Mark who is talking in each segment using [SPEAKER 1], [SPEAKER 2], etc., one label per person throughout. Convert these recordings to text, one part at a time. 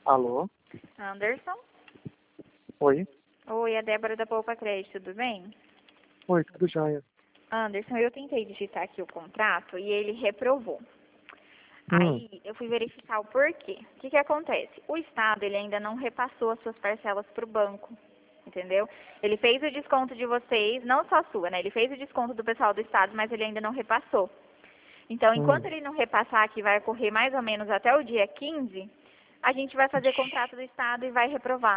[SPEAKER 1] Alô?
[SPEAKER 2] Anderson?
[SPEAKER 1] Oi?
[SPEAKER 2] Oi, é a Débora da Poupa Crédito, tudo bem?
[SPEAKER 1] Oi, tudo jóia.
[SPEAKER 2] Anderson, eu tentei digitar aqui o contrato e ele reprovou.
[SPEAKER 1] Hum,
[SPEAKER 2] Aí eu fui verificar o porquê. O que que acontece? O Estado, ele ainda não repassou as suas parcelas para o banco, entendeu? Ele fez o desconto de vocês, não só a sua, né? Ele fez o desconto do pessoal do Estado, mas ele ainda não repassou. Então, enquanto
[SPEAKER 1] hum.
[SPEAKER 2] ele não repassar, que vai ocorrer mais ou menos até o dia 15, a gente vai fazer contrato do Estado e vai reprovar.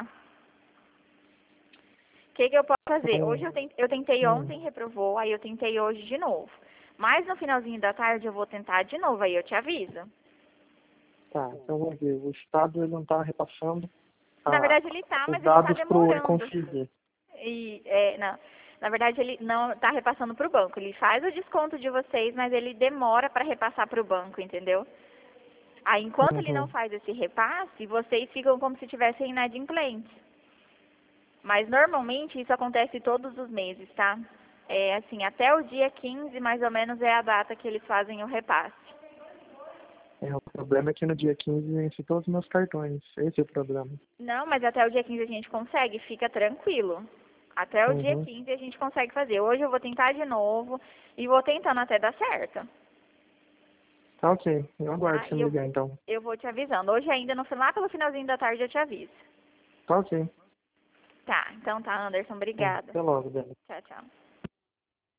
[SPEAKER 2] O que que eu posso fazer?
[SPEAKER 1] Então,
[SPEAKER 2] Hoje eu tentei
[SPEAKER 1] hum,
[SPEAKER 2] ontem, reprovou, aí eu tentei hoje de novo. Mas no finalzinho da tarde eu vou tentar de novo, aí eu te aviso.
[SPEAKER 1] tá, então vamos ver. O Estado ele não está repassando
[SPEAKER 2] Na
[SPEAKER 1] a-
[SPEAKER 2] verdade ele tá,
[SPEAKER 1] os
[SPEAKER 2] mas ele tá
[SPEAKER 1] dados para o
[SPEAKER 2] demorando.
[SPEAKER 1] Econfig.
[SPEAKER 2] Não. Na verdade ele não tá repassando para o banco. Ele faz o desconto de vocês, mas ele demora para repassar para o banco, entendeu? Aí enquanto ele não
[SPEAKER 1] Uhum.
[SPEAKER 2] faz esse repasse, vocês ficam como se tivessem inadimplentes. Mas normalmente isso acontece todos os meses, tá? É assim, até o dia 15 mais ou menos é a data que eles fazem o repasse.
[SPEAKER 1] O problema é que no dia 15 vence todos os meus cartões. Esse é o problema.
[SPEAKER 2] Não, mas até o dia 15 a gente consegue, fica tranquilo. Até o dia
[SPEAKER 1] Uhum.
[SPEAKER 2] 15 a gente consegue fazer. Hoje eu vou tentar de novo e vou tentando até dar certo,
[SPEAKER 1] Tá ok. Eu aguardo
[SPEAKER 2] tá?
[SPEAKER 1] você me ligar então.
[SPEAKER 2] Eu vou te avisando. Hoje ainda, no, lá pelo finalzinho da tarde eu te aviso.
[SPEAKER 1] Tá ok.
[SPEAKER 2] Tá, então tá, Anderson,
[SPEAKER 1] Tá.
[SPEAKER 2] obrigada.
[SPEAKER 1] Até logo, Débora.
[SPEAKER 2] Tchau, tchau.